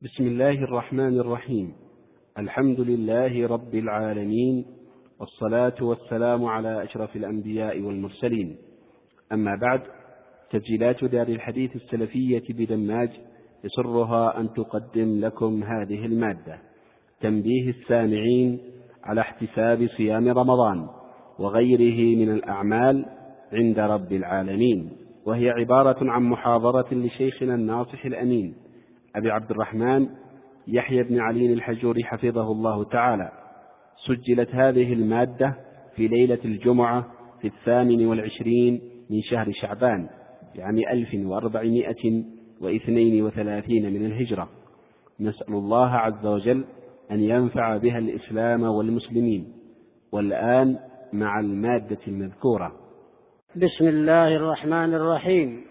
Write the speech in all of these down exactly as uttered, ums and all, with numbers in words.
بسم الله الرحمن الرحيم. الحمد لله رب العالمين، والصلاة والسلام على أشرف الأنبياء والمرسلين. أما بعد، تسجيلات دار الحديث السلفية بدماج يسرها أن تقدم لكم هذه المادة: تنبيه السامعين على احتساب صيام رمضان وغيره من الأعمال عند رب العالمين، وهي عبارة عن محاضرة لشيخنا الناصح الأمين أبي عبد الرحمن يحيى بن علي الحجوري حفظه الله تعالى. سجلت هذه المادة في ليلة الجمعة في الثامن والعشرين من شهر شعبان لعام ألف وأربعمائة واثنين وثلاثين من الهجرة. نسأل الله عز وجل أن ينفع بها الإسلام والمسلمين. والآن مع المادة المذكورة. بسم الله الرحمن الرحيم.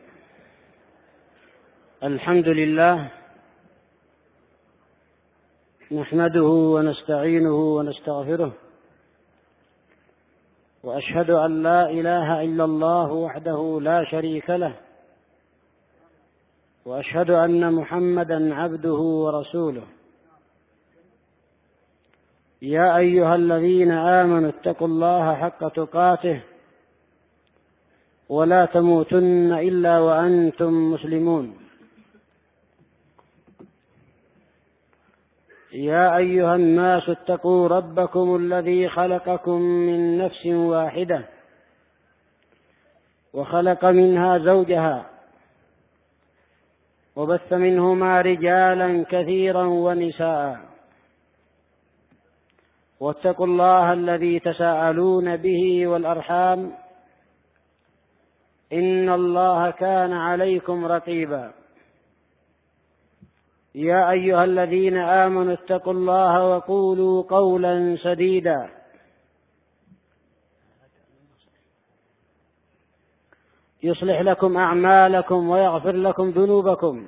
الحمد لله نحمده ونستعينه ونستغفره، وأشهد أن لا إله إلا الله وحده لا شريك له، وأشهد أن محمدا عبده ورسوله. يا أيها الذين آمنوا اتقوا الله حق تقاته ولا تموتن إلا وأنتم مسلمون. يا أيها الناس اتقوا ربكم الذي خلقكم من نفس واحدة وخلق منها زوجها وبث منهما رجالا كثيرا ونساء، واتقوا الله الذي تساءلون به والأرحام إن الله كان عليكم رقيبا. يا أيها الذين آمنوا اتقوا الله وقولوا قولا سديدا يصلح لكم أعمالكم ويغفر لكم ذنوبكم،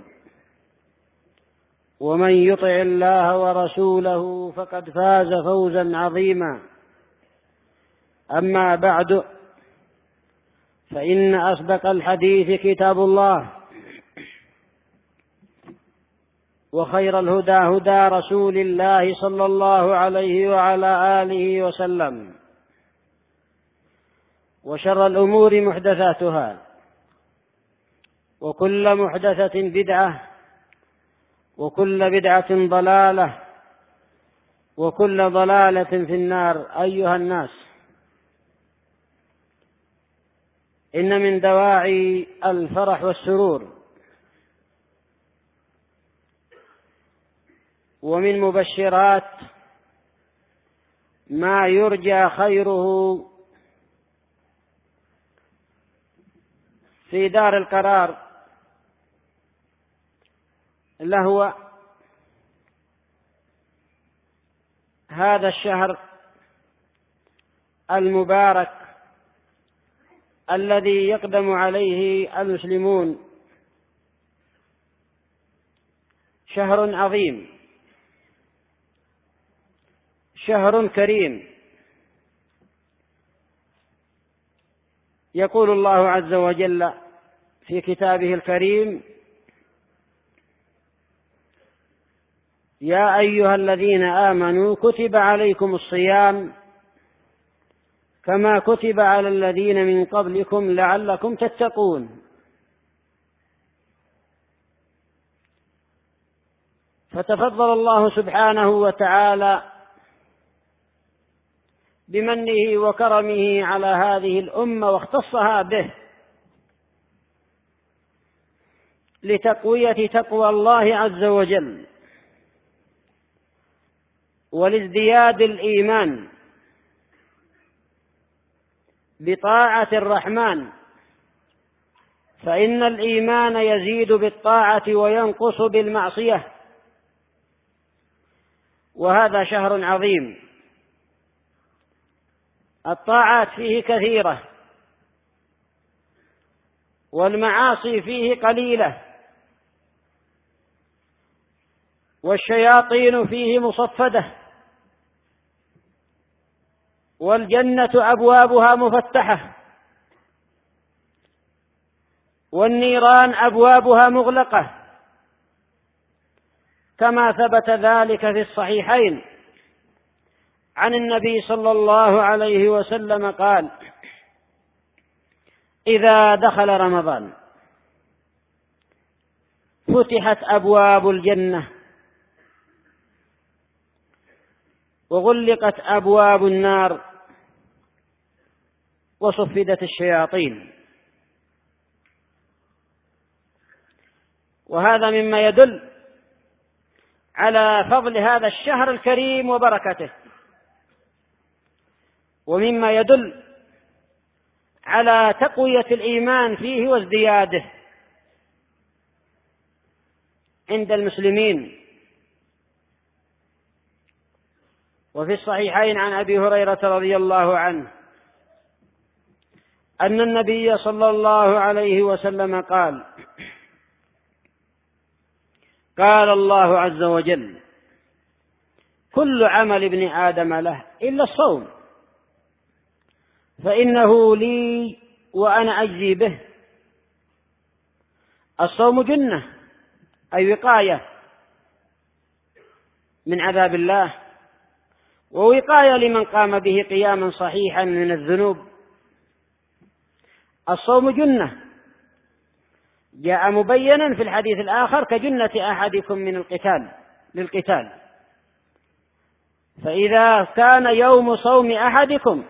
ومن يطع الله ورسوله فقد فاز فوزا عظيما. أما بعد، فإن أصدق الحديث كتاب الله، وخير الهدى هدى رسول الله صلى الله عليه وعلى آله وسلم، وشر الأمور محدثاتها، وكل محدثة بدعة، وكل بدعة ضلالة، وكل ضلالة في النار. أيها الناس، إن من دواعي الفرح والسرور ومن مبشرات ما يرجى خيره في دار القرار لهو هذا الشهر المبارك الذي يقدم عليه المسلمون، شهر عظيم، شهر كريم. يقول الله عز وجل في كتابه الكريم: يا أيها الذين آمنوا كتب عليكم الصيام كما كتب على الذين من قبلكم لعلكم تتقون. فتفضل الله سبحانه وتعالى بمنه وكرمه على هذه الأمة واختصها به لتقوية تقوى الله عز وجل ولازدياد الإيمان بطاعة الرحمن، فإن الإيمان يزيد بالطاعة وينقص بالمعصية. وهذا شهر عظيم، الطاعات فيه كثيرة والمعاصي فيه قليلة، والشياطين فيه مصفدة، والجنة أبوابها مفتحة، والنيران أبوابها مغلقة، كما ثبت ذلك في الصحيحين عن النبي صلى الله عليه وسلم قال: إذا دخل رمضان فتحت أبواب الجنة وغلقت أبواب النار وصفدت الشياطين. وهذا مما يدل على فضل هذا الشهر الكريم وبركته، ومما يدل على تقوية الإيمان فيه وازدياده عند المسلمين. وفي الصحيحين عن أبي هريرة رضي الله عنه أن النبي صلى الله عليه وسلم قال: قال الله عز وجل: كل عمل ابن آدم له إلا الصوم فإنه لي وأنا أجزي به. الصوم جنة، أي وقاية من عذاب الله، ووقاية لمن قام به قياما صحيحا من الذنوب. الصوم جنة جاء مبينا في الحديث الآخر كجنة أحدكم من القتال للقتال. فإذا كان يوم صوم أحدكم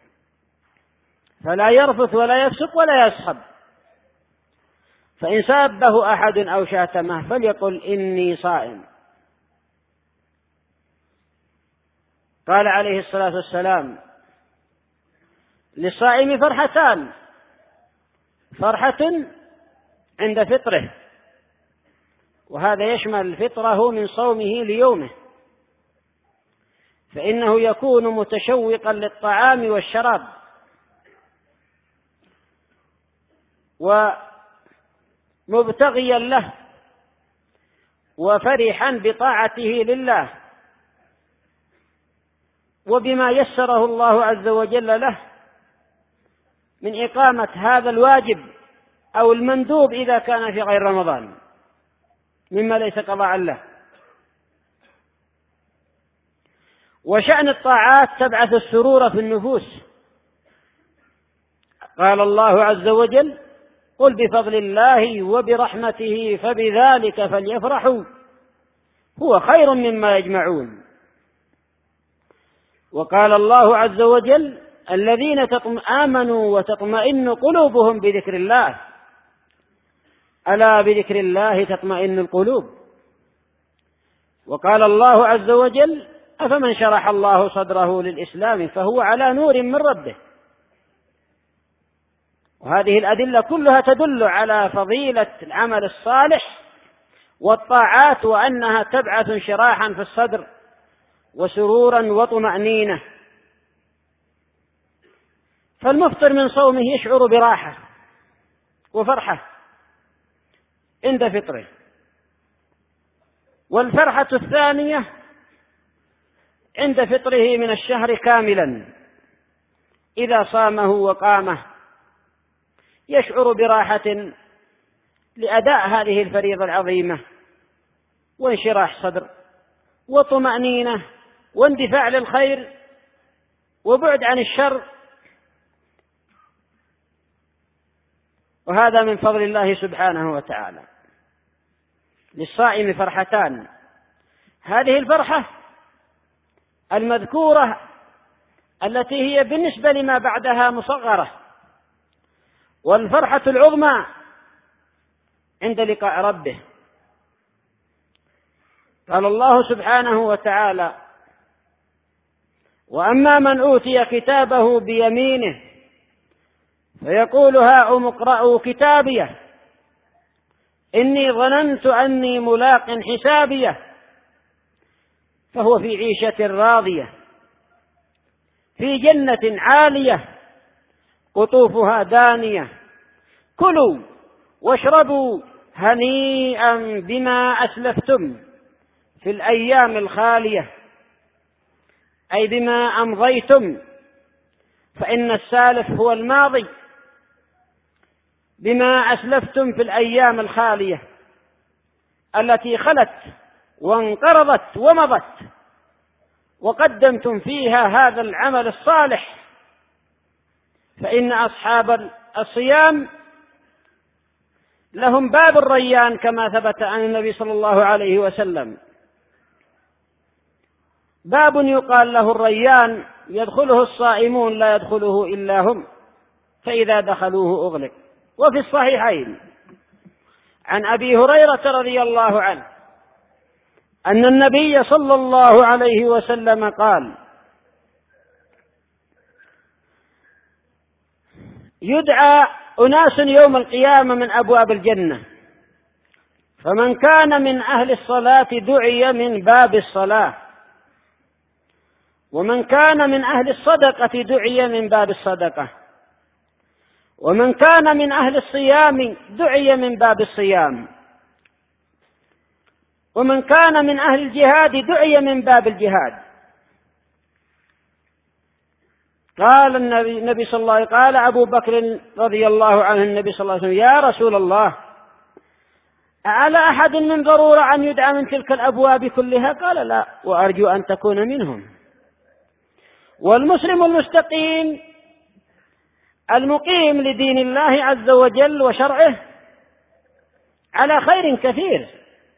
فلا يرفث ولا يفسق ولا يسخب، فإن سابه أحد أو شاتمه فليقل إني صائم. قال عليه الصلاة والسلام: للصائم فرحتان، فرحة عند فطره، وهذا يشمل فطره من صومه ليومه، فإنه يكون متشوقا للطعام والشراب ومبتغيا له وفرحا بطاعته لله وبما يسره الله عز وجل له من إقامة هذا الواجب أو المندوب إذا كان في غير رمضان مما ليس قضاء له. وشأن الطاعات تبعث السرور في النفوس. قال الله عز وجل: قل بفضل الله وبرحمته فبذلك فليفرحوا هو خير مما يجمعون. وقال الله عز وجل: الذين آمنوا وتطمئن قلوبهم بذكر الله، ألا بذكر الله تطمئن القلوب. وقال الله عز وجل: أفمن شرح الله صدره للإسلام فهو على نور من ربه. وهذه الأدلة كلها تدل على فضيلة العمل الصالح والطاعات، وأنها تبعث انشراحا في الصدر وسرورا وطمأنينة. فالمفطر من صومه يشعر براحة وفرحة عند فطره. والفرحة الثانية عند فطره من الشهر كاملا إذا صامه وقامه، يشعر براحة لأداء هذه الفريضة العظيمة وانشراح صدر وطمأنينة واندفاع للخير وبعد عن الشر. وهذا من فضل الله سبحانه وتعالى. للصائم فرحتان، هذه الفرحة المذكورة التي هي بالنسبة لما بعدها مصغرة، والفرحة العظمى عند لقاء ربه. قال الله سبحانه وتعالى: وأما من أوتي كتابه بيمينه فيقول هاؤم اقرءوا كتابيه إني ظننت أني ملاق حسابيه فهو في عيشة راضية في جنة عالية قطوفها دانية كلوا واشربوا هنيئا بما أسلفتم في الأيام الخالية، أي بما أمضيتم، فإن السالف هو الماضي، بما أسلفتم في الأيام الخالية التي خلت وانقرضت ومضت وقدمتم فيها هذا العمل الصالح، فإن أصحاب الصيام لهم باب الريان كما ثبت عن النبي صلى الله عليه وسلم، باب يقال له الريان يدخله الصائمون لا يدخله إلا هم، فإذا دخلوه أغلق. وفي الصحيحين عن أبي هريرة رضي الله عنه أن النبي صلى الله عليه وسلم قال: يدعى أناس يوم القيامة من أبواب الجنة، فمن كان من أهل الصلاة دعي من باب الصلاة، ومن كان من أهل الصدقة دعي من باب الصدقة، ومن كان من أهل الصيام دعي من باب الصيام، ومن كان من أهل الجهاد دعي من باب الجهاد. قال النبي, النبي صلى الله عليه وسلم قال أبو بكر رضي الله عنه النبي صلى الله عليه وسلم: يا رسول الله، أعلى أحد من ضرورة أن يدعى من تلك الأبواب كلها؟ قال: لا، وأرجو أن تكون منهم. والمسلم المستقيم المقيم لدين الله عز وجل وشرعه على خير كثير،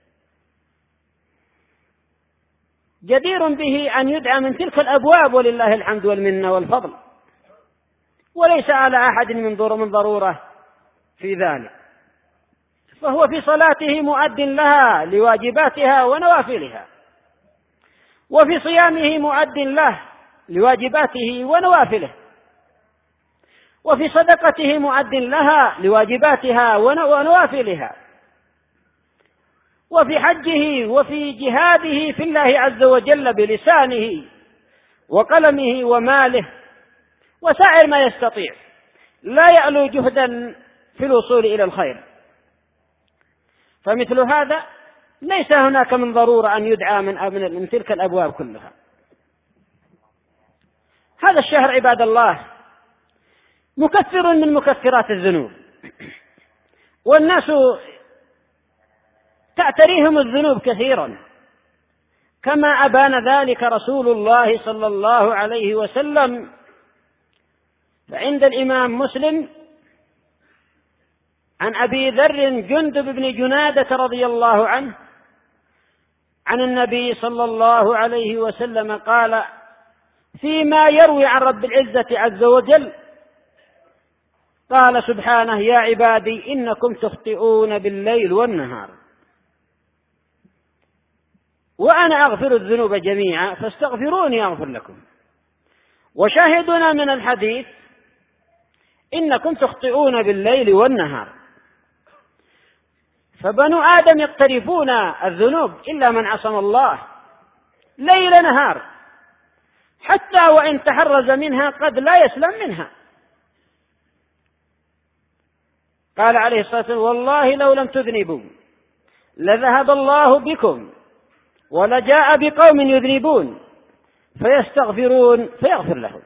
جدير به أن يدعى من تلك الأبواب، ولله الحمد والمنة والفضل، وليس على أحد من ضرورة في ذلك، فهو في صلاته مؤد لها لواجباتها ونوافلها، وفي صيامه مؤد له لواجباته ونوافله، وفي صدقته مؤد لها لواجباتها ونوافلها، وفي حجه وفي جهاده في الله عز وجل بلسانه وقلمه وماله وسائر ما يستطيع، لا يألو جهدا في الوصول إلى الخير. فمثل هذا ليس هناك من ضرورة أن يدعى من, من تلك الأبواب كلها. هذا الشهر عباد الله مكفر من مكفرات الذنوب، والناس تعتريهم الذنوب كثيرا، كما أبان ذلك رسول الله صلى الله عليه وسلم. فعند الإمام مسلم عن أبي ذر جندب بن جنادة رضي الله عنه عن النبي صلى الله عليه وسلم قال فيما يروي عن رب العزة عز وجل: قال سبحانه: يا عبادي إنكم تخطئون بالليل والنهار وأنا أغفر الذنوب جميعا فاستغفروني أغفر لكم. وشاهدنا من الحديث: إنكم تخطئون بالليل والنهار. فبنو آدم يقترفون الذنوب إلا من عصم الله ليل نهار، حتى وإن تحرز منها قد لا يسلم منها. قال عليه الصلاة والسلام: والله لو لم تذنبوا لذهب الله بكم ولجاء بقوم يذنبون فيستغفرون فيغفر لهم.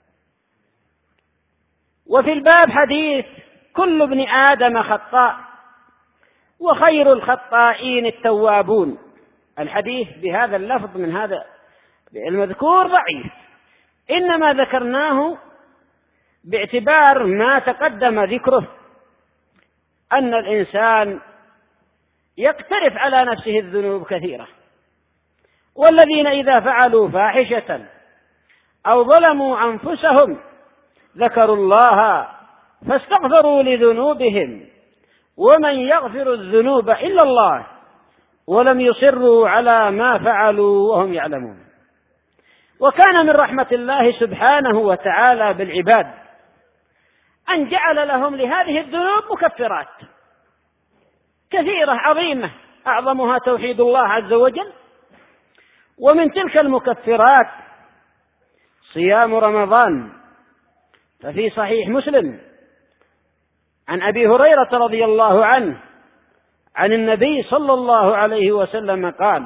وفي الباب حديث: كل ابن آدم خطاء وخير الخطائين التوابون. الحديث بهذا اللفظ من هذا المذكور ضعيف، إنما ذكرناه باعتبار ما تقدم ذكره، أن الإنسان يقترف على نفسه الذنوب كثيرة، والذين إذا فعلوا فاحشة أو ظلموا أنفسهم ذكروا الله فاستغفروا لذنوبهم ومن يغفر الذنوب إلا الله ولم يصروا على ما فعلوا وهم يعلمون. وكان من رحمة الله سبحانه وتعالى بالعباد أن جعل لهم لهذه الذنوب مكفرات كثيرة عظيمة، أعظمها توحيد الله عز وجل. ومن تلك المكفرات صيام رمضان. ففي صحيح مسلم عن أبي هريرة رضي الله عنه عن النبي صلى الله عليه وسلم قال: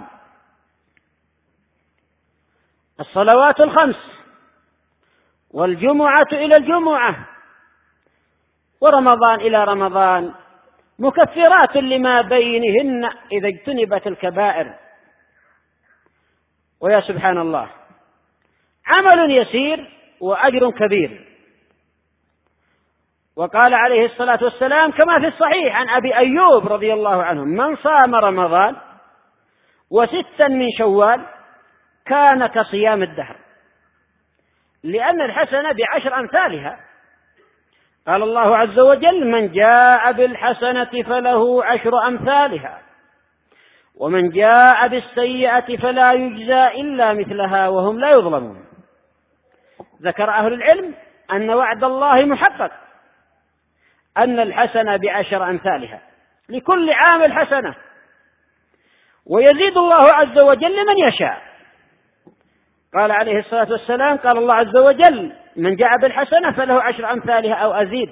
الصلوات الخمس والجمعة إلى الجمعة ورمضان إلى رمضان مكفرات لما بينهن إذا اجتنبت الكبائر. ويا سبحان الله، عمل يسير وأجر كبير. وقال عليه الصلاة والسلام كما في الصحيح عن أبي أيوب رضي الله عنه: من صام رمضان وستا من شوال كان كصيام الدهر، لأن الحسنة بعشر أمثالها. قال الله عز وجل: من جاء بالحسنة فله عشر أمثالها ومن جاء بالسيئة فلا يجزى إلا مثلها وهم لا يظلمون. ذكر أهل العلم أن وعد الله محقق، أن الحسنة بعشر أمثالها، لكل عامل حسنة، ويزيد الله عز وجل لمن يشاء. قال عليه الصلاة والسلام: قال الله عز وجل: من جاء بالحسنة فله عشر أمثالها أو أزيد،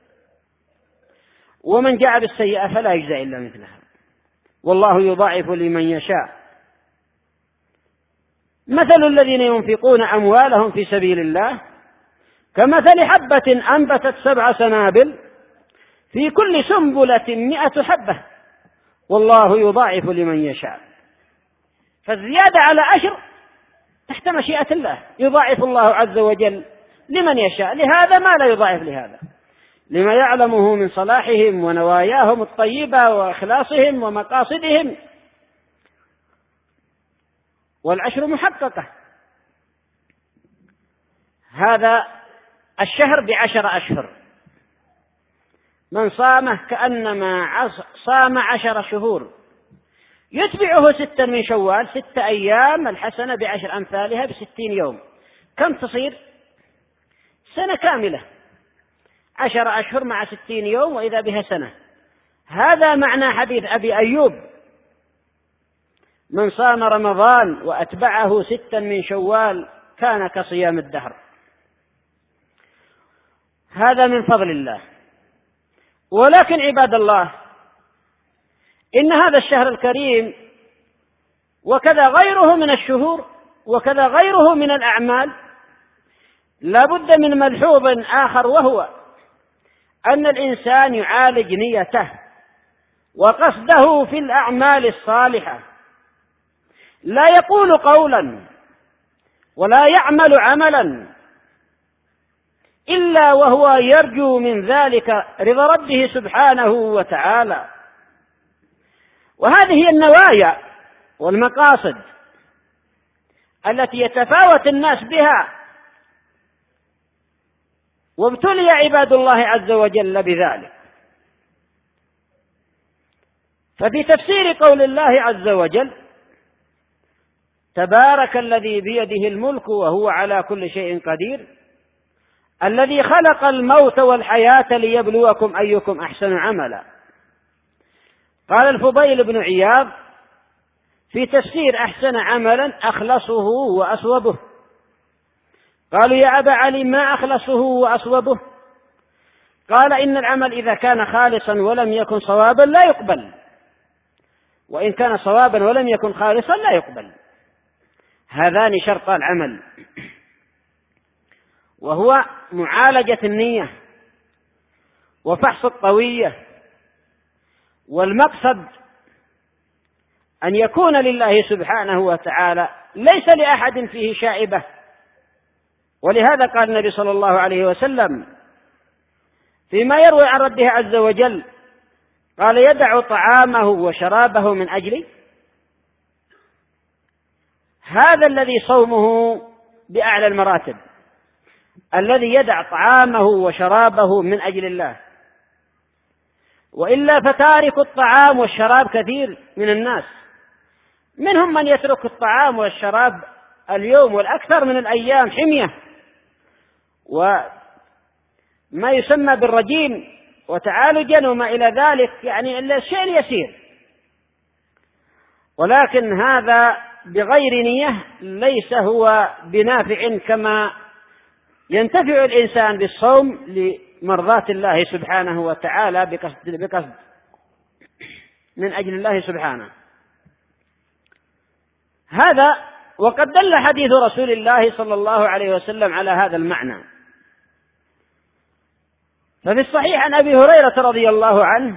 ومن جاء بالسيئة فلا يجزى إلا مثلها والله يضاعف لمن يشاء. مثل الذين ينفقون أموالهم في سبيل الله كمثل حبة أنبتت سبع سنابل في كل سنبلة مئة حبة والله يضاعف لمن يشاء. فالزيادة على عشر تحت مشيئة الله، يضاعف الله عز وجل لمن يشاء، لهذا ما لا يضاعف لهذا، لما يعلمه من صلاحهم ونواياهم الطيبة وإخلاصهم ومقاصدهم، والعشر محققة. هذا الشهر بعشر أشهر، من صامه كأنما صام عشر شهور، يتبعه ستا من شوال، ست أيام، الحسنة بعشر أمثالها بستين يوم، كم تصير؟ سنة كاملة، عشر أشهر مع ستين يوم وإذا بها سنة. هذا معنى حديث أبي أيوب: من صام رمضان وأتبعه ستا من شوال كان كصيام الدهر. هذا من فضل الله. ولكن عباد الله، إن هذا الشهر الكريم وكذا غيره من الشهور وكذا غيره من الأعمال لا بد من ملحوظ آخر، وهو أن الإنسان يعالج نيته وقصده في الأعمال الصالحة، لا يقول قولا ولا يعمل عملا إلا وهو يرجو من ذلك رضا ربه سبحانه وتعالى. وهذه النوايا والمقاصد التي يتفاوت الناس بها، وابتلي عباد الله عز وجل بذلك. ففي تفسير قول الله عز وجل: تبارك الذي بيده الملك وهو على كل شيء قدير الذي خلق الموت والحياة ليبلوكم أيكم أحسن عملا. قال الفضيل بن عياض في تفسير أحسن عملا: أخلصه وأصوبه. قالوا: يا أبا علي ما أخلصه وأصوبه؟ قال: إن العمل إذا كان خالصا ولم يكن صوابا لا يقبل، وإن كان صوابا ولم يكن خالصا لا يقبل. هذان شرطا العمل، وهو معالجة النية وفحص الطوية، والمقصد أن يكون لله سبحانه وتعالى، ليس لأحد فيه شائبة. ولهذا قال النبي صلى الله عليه وسلم فيما يروي عن ربه عز وجل، قال: يدع طعامه وشرابه من أجلي. هذا الذي صومه بأعلى المراتب، الذي يدع طعامه وشرابه من أجل الله. وإلا فتارك الطعام والشراب كثير من الناس، منهم من يترك الطعام والشراب اليوم والأكثر من الأيام حمية وما يسمى بالرجيم وتعالجا وما إلى ذلك، يعني إلا الشيء اليسير. ولكن هذا بغير نية ليس هو بنافع، كما ينتفع الإنسان بالصوم لمرضاة الله سبحانه وتعالى بقصد, بقصد من أجل الله سبحانه. هذا وقد دل حديث رسول الله صلى الله عليه وسلم على هذا المعنى. ففي الصحيح عن أبي هريرة رضي الله عنه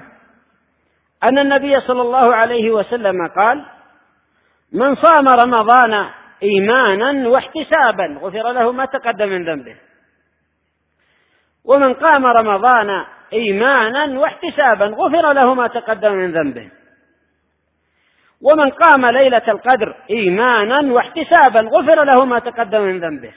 أن النبي صلى الله عليه وسلم قال: من صام رمضان إيمانا واحتسابا غفر له ما تقدم من ذنبه. ومن قام رمضان إيمانا واحتسابا غفر له ما تقدم من ذنبه. ومن قام ليلة القدر إيمانا واحتسابا غفر له ما تقدم من ذنبه.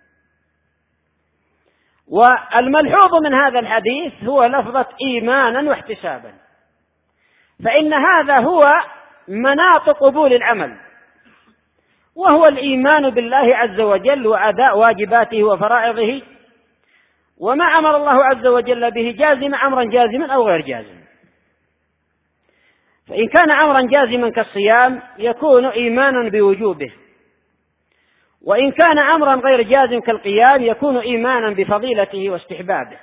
والملحوظ من هذا الحديث هو لفظة إيمانا واحتسابا، فإن هذا هو مناط قبول العمل، وهو الإيمان بالله عز وجل وأداء واجباته وفرائضه، وما أمر الله عز وجل به جازم أمرا جازما أو غير جازم. فإن كان أمرا جازما كالصيام يكون إيمانا بوجوبه، وإن كان أمرا غير جازم كالقيام يكون إيمانا بفضيلته واستحبابه،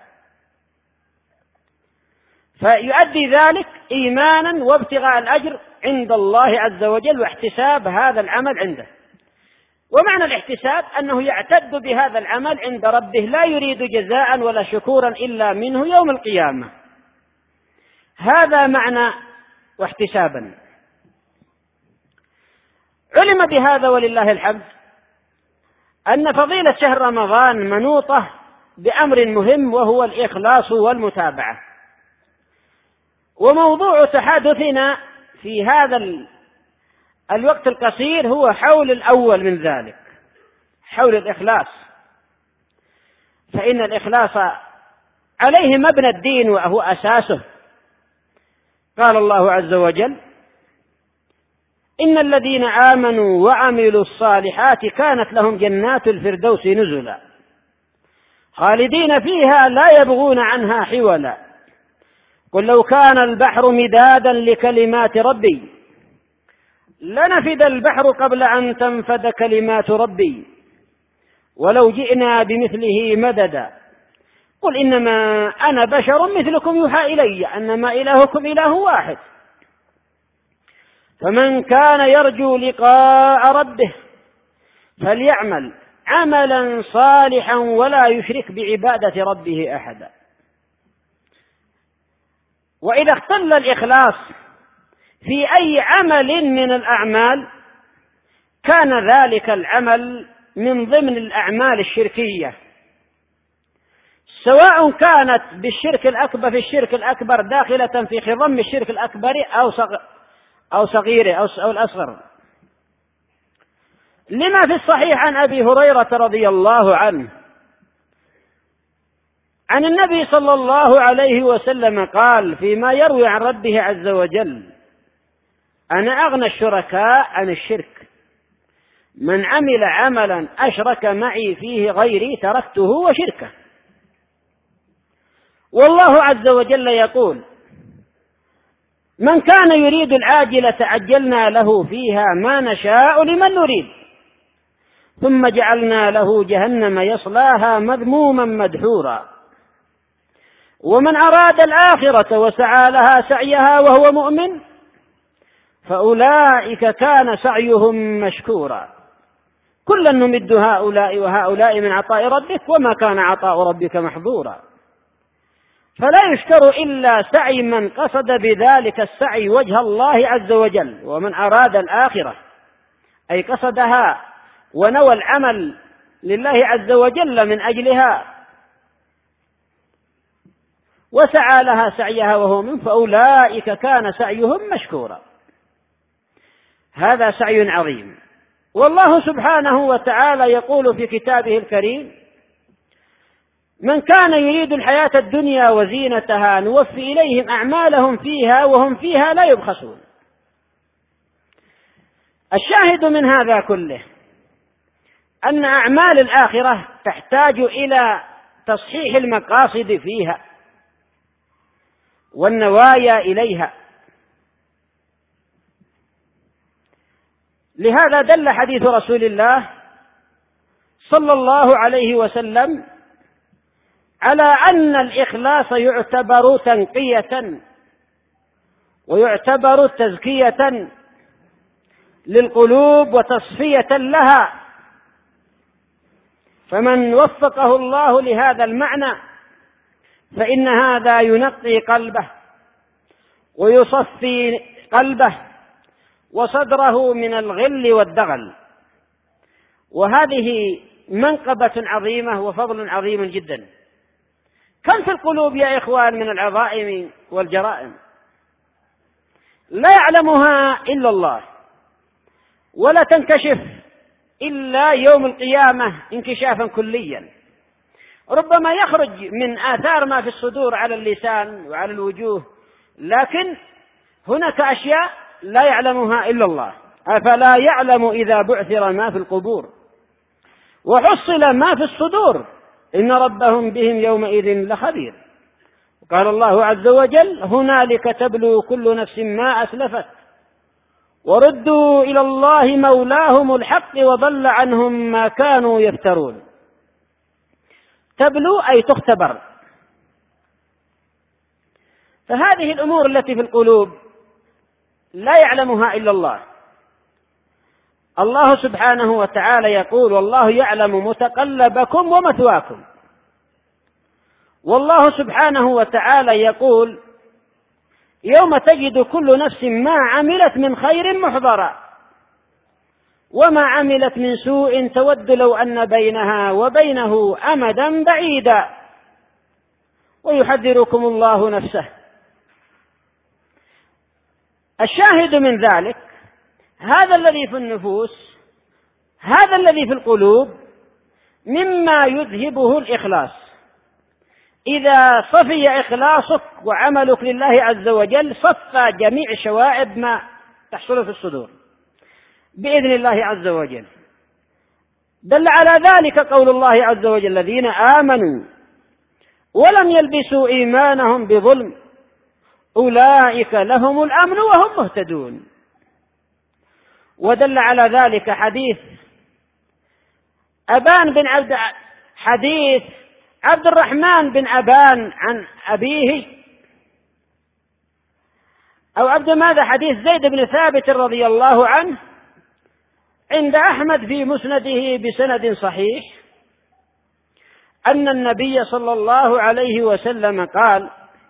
فيؤدي ذلك إيمانا وابتغاء الأجر عند الله عز وجل واحتساب هذا العمل عنده. ومعنى الاحتساب أنه يعتد بهذا العمل عند ربه لا يريد جزاء ولا شكورا إلا منه يوم القيامة. هذا معنى واحتسابا. علم بهذا ولله الحمد أن فضيلة شهر رمضان منوطة بأمر مهم، وهو الإخلاص والمتابعة. وموضوع تحدثنا في هذا الوقت القصير هو حول الأول من ذلك، حول الإخلاص، فإن الإخلاص عليه مبنى الدين وهو أساسه. قال الله عز وجل: إن الذين آمنوا وعملوا الصالحات كانت لهم جنات الفردوس نزلا خالدين فيها لا يبغون عنها حولا قل لو كان البحر مدادا لكلمات ربي لنفد البحر قبل أن تنفد كلمات ربي ولو جئنا بمثله مددا قل إنما أنا بشر مثلكم يوحى إلي أنما إلهكم إله واحد فمن كان يرجو لقاء ربه فليعمل عملا صالحا ولا يشرك بعبادة ربه أحدا. وإذا اختل الإخلاص في أي عمل من الأعمال كان ذلك العمل من ضمن الأعمال الشركية، سواء كانت بالشرك الأكبر في الشرك الأكبر داخلة في خضم الشرك الأكبر أو أو صغيره أو الأصغر. لما في الصحيح عن أبي هريرة رضي الله عنه عن النبي صلى الله عليه وسلم قال فيما يروي عن ربه عز وجل: أنا أغنى الشركاء عن الشرك، من عمل عملا أشرك معي فيه غيري تركته وشركه. والله عز وجل يقول: من كان يريد العاجلة عجلنا له فيها ما نشاء لمن نريد ثم جعلنا له جهنم يصلاها مذموما مدحورا ومن أراد الآخرة وسعى لها سعيها وهو مؤمن فأولئك كان سعيهم مشكورا كلا نمد هؤلاء وهؤلاء من عطاء ربك وما كان عطاء ربك محظورا. فلا يشكر إلا سعي من قصد بذلك السعي وجه الله عز وجل، ومن أراد الآخرة أي قصدها ونوى العمل لله عز وجل من أجلها وسعى لها سعيها وهو من فأولئك كان سعيهم مشكورا. هذا سعي عظيم. والله سبحانه وتعالى يقول في كتابه الكريم: من كان يريد الحياة الدنيا وزينتها نوفي إليهم أعمالهم فيها وهم فيها لا يبخسون. الشاهد من هذا كله أن أعمال الآخرة تحتاج إلى تصحيح المقاصد فيها والنوايا إليها. لهذا دل حديث رسول الله صلى الله عليه وسلم على أن الإخلاص يعتبر تنقية ويعتبر تزكية للقلوب وتصفية لها، فمن وفقه الله لهذا المعنى فإن هذا ينقي قلبه ويصفي قلبه وصدره من الغل والدغل. وهذه منقبة عظيمة وفضل عظيم جدا. كم في القلوب يا إخوان من العظائم والجرائم لا يعلمها إلا الله، ولا تنكشف إلا يوم القيامة انكشافا كليا. ربما يخرج من آثار ما في الصدور على اللسان وعلى الوجوه، لكن هناك أشياء لا يعلمها إلا الله. أفلا يعلم إذا بعثر ما في القبور وحصل ما في الصدور إن ربهم بهم يومئذ لخبير. قال الله عز وجل: هنالك تبلو كل نفس ما أسلفت وردوا إلى الله مولاهم الحق وضل عنهم ما كانوا يفترون. تبلو أي تختبر. فهذه الأمور التي في القلوب لا يعلمها إلا الله. الله سبحانه وتعالى يقول: والله يعلم متقلبكم ومثواكم. والله سبحانه وتعالى يقول: يوم تجد كل نفس ما عملت من خير محضرا وما عملت من سوء تود لو أن بينها وبينه أمدا بعيدا ويحذركم الله نفسه. الشاهد من ذلك هذا الذي في النفوس، هذا الذي في القلوب، مما يذهبه الإخلاص. إذا صفي إخلاصك وعملك لله عز وجل صفى جميع شوائب ما تحصل في الصدور بإذن الله عز وجل. دل على ذلك قول الله عز وجل: الذين آمنوا ولم يلبسوا إيمانهم بظلم أولئك لهم الأمن وهم مهتدون. ودل على ذلك حديث أبان بن عبد حديث عبد الرحمن بن أبان عن أبيه، أو عبد ماذا حديث زيد بن ثابت رضي الله عنه عند أحمد في مسنده بسند صحيح أن النبي صلى الله عليه وسلم قال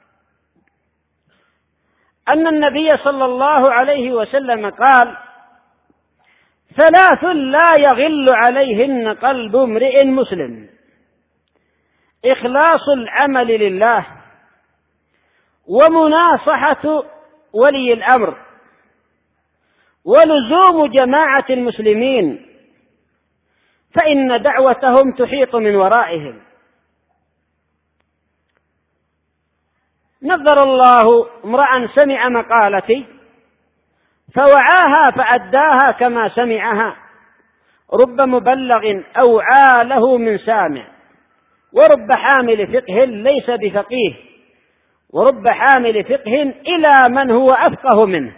أن النبي صلى الله عليه وسلم قال: ثلاث لا يغل عليهن قلب امرئ مسلم: إخلاص العمل لله، ومناصحة ولي الأمر، ولزوم جماعة المسلمين، فإن دعوتهم تحيط من ورائهم. نظر الله امرأ سمع مقالتي فوعاها فأداها كما سمعها، رب مبلغ أوعى له من سامع، ورب حامل فقه ليس بفقيه، ورب حامل فقه إلى من هو أفقه منه.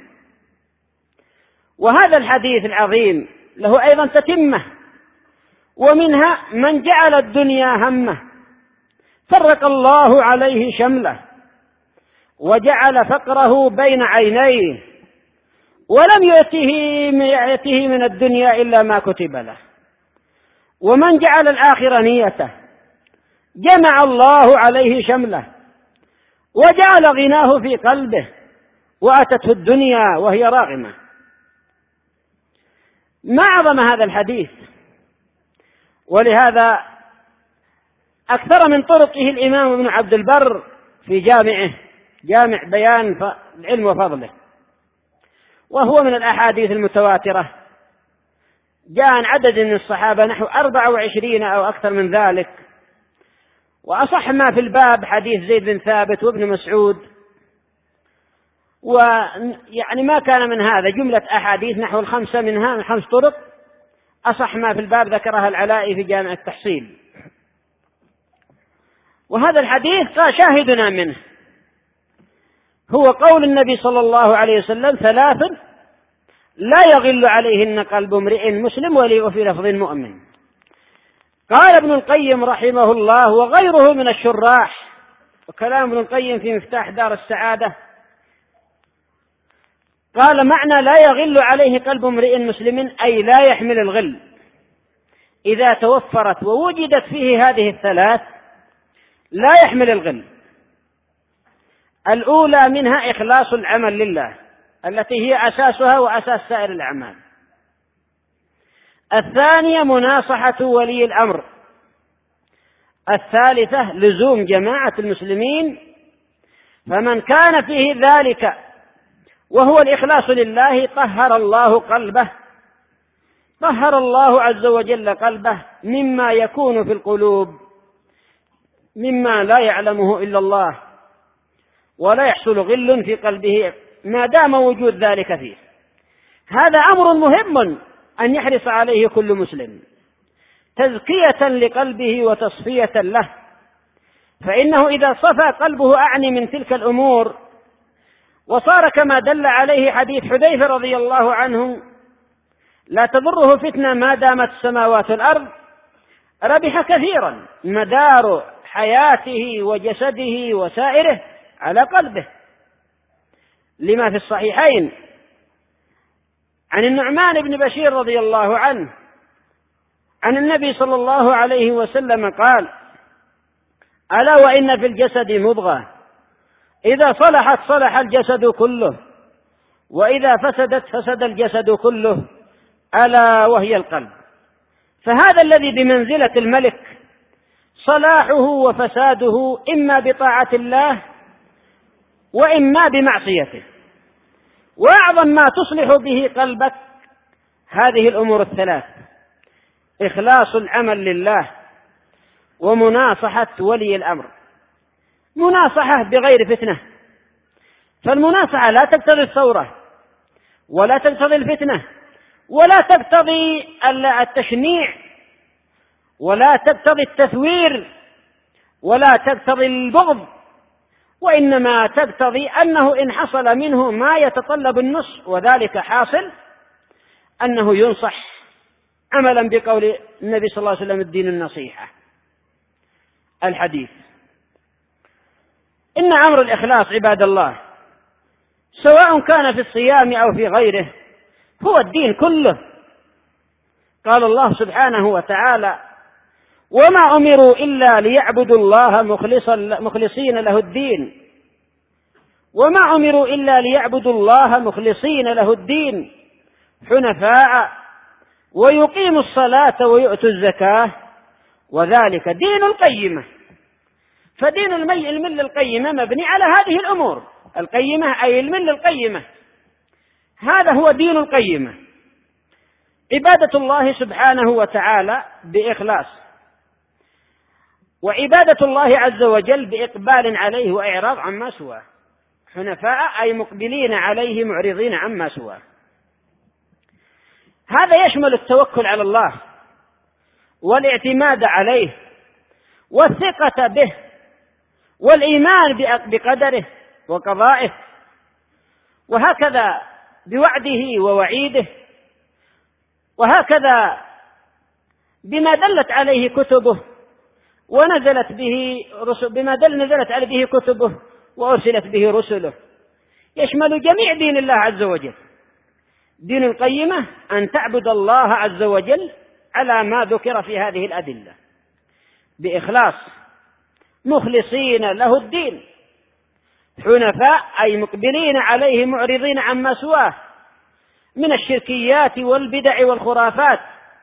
وهذا الحديث العظيم له أيضا تتمة، ومنها: من جعل الدنيا همه فرق الله عليه شمله وجعل فقره بين عينيه ولم يأته من الدنيا إلا ما كتب له، ومن جعل الآخرة نيته جمع الله عليه شمله وجعل غناه في قلبه وأتته الدنيا وهي راغمة. ما أعظم هذا الحديث، ولهذا أكثر من طرقه الإمام ابن عبد البر في جامعه جامع بيان العلم وفضله، وهو من الأحاديث المتواترة. جاء عن عدد من الصحابة نحو أربع وعشرين أو أكثر من ذلك، وأصح ما في الباب حديث زيد بن ثابت وابن مسعود، ويعني ما كان من هذا جملة أحاديث نحو الخمسة منها من خمس طرق. أصح ما في الباب ذكرها العلائي في جامع التحصيل. وهذا الحديث قال شاهدنا منه هو قول النبي صلى الله عليه وسلم: ثلاث لا يغل عليهن قلب امرئ مسلم وفي لفظ مؤمن. قال ابن القيم رحمه الله وغيره من الشراح، وكلام ابن القيم في مفتاح دار السعادة، قال: معنى لا يغل عليه قلب امرئ مسلم أي لا يحمل الغل. إذا توفرت ووجدت فيه هذه الثلاث لا يحمل الغل. الأولى منها إخلاص العمل لله التي هي أساسها وأساس سائر الأعمال. الثانية مناصحة ولي الأمر. الثالثة لزوم جماعة المسلمين، فمن كان فيه ذلك وهو الإخلاص لله طهر الله قلبه، طهر الله عز وجل قلبه مما يكون في القلوب مما لا يعلمه إلا الله، ولا يحصل غل في قلبه ما دام وجود ذلك فيه. هذا أمر مهم أن يحرص عليه كل مسلم، تزكية لقلبه وتصفية له، فإنه إذا صفى قلبه أعني من تلك الأمور وصار كما دل عليه حديث حذيفة رضي الله عنه لا تضره فتنة ما دامت السماوات والأرض، ربح كثيرا، مدار حياته وجسده وسائره على قلبه، لما في الصحيحين عن النعمان بن بشير رضي الله عنه عن النبي صلى الله عليه وسلم قال: ألا وإن في الجسد مضغة إذا صلحت صلح الجسد كله، وإذا فسدت فسد الجسد كله، ألا وهي القلب. فهذا الذي بمنزلة الملك صلاحه وفساده إما بطاعة الله وإما بمعصيته. وأعظم ما تصلح به قلبك هذه الأمور الثلاث: إخلاص العمل لله، ومناصحة ولي الأمر، مناصحة بغير فتنة، فالمناصحة لا تقتضي الثورة ولا تقتضي الفتنة ولا تقتضي التشنيع ولا تقتضي التثوير ولا تقتضي البغض، وإنما تقتضي أنه إن حصل منه ما يتطلب النصح، وذلك حاصل أنه ينصح عملا بقول النبي صلى الله عليه وسلم: الدين النصيحة. الحديث. إن أمر الإخلاص عباد الله سواء كان في الصيام أو في غيره هو الدين كله. قال الله سبحانه وتعالى: وما أمروا إلا ليعبدوا الله مخلصين له الدين وما أمروا إلا ليعبدوا الله مخلصين له الدين حنفاء ويقيموا الصلاة ويؤتوا الزكاة وذلك دين القيمة. فدين الملة القيمة مبني على هذه الأمور القيمة، أي الملة القيمة، هذا هو دين القيمة: عبادة الله سبحانه وتعالى بإخلاص، وعبادة الله عز وجل بإقبال عليه وإعراض عما سواه، حنفاء أي مقبلين عليه معرضين عما سواه. هذا يشمل التوكل على الله والاعتماد عليه والثقة به والإيمان بقدره وقضائه، وهكذا بوعده ووعيده، وهكذا بما دلت عليه كتبه ونزلت به رسل بما دل نزلت عليه به كتبه وأرسلت به رسله، يشمل جميع دين الله عز وجل. دين القيمة أن تعبد الله عز وجل على ما ذكر في هذه الأدلة بإخلاص مخلصين له الدين حنفاء أي مقبلين عليه معرضين عما سواه من الشركيات والبدع والخرافات،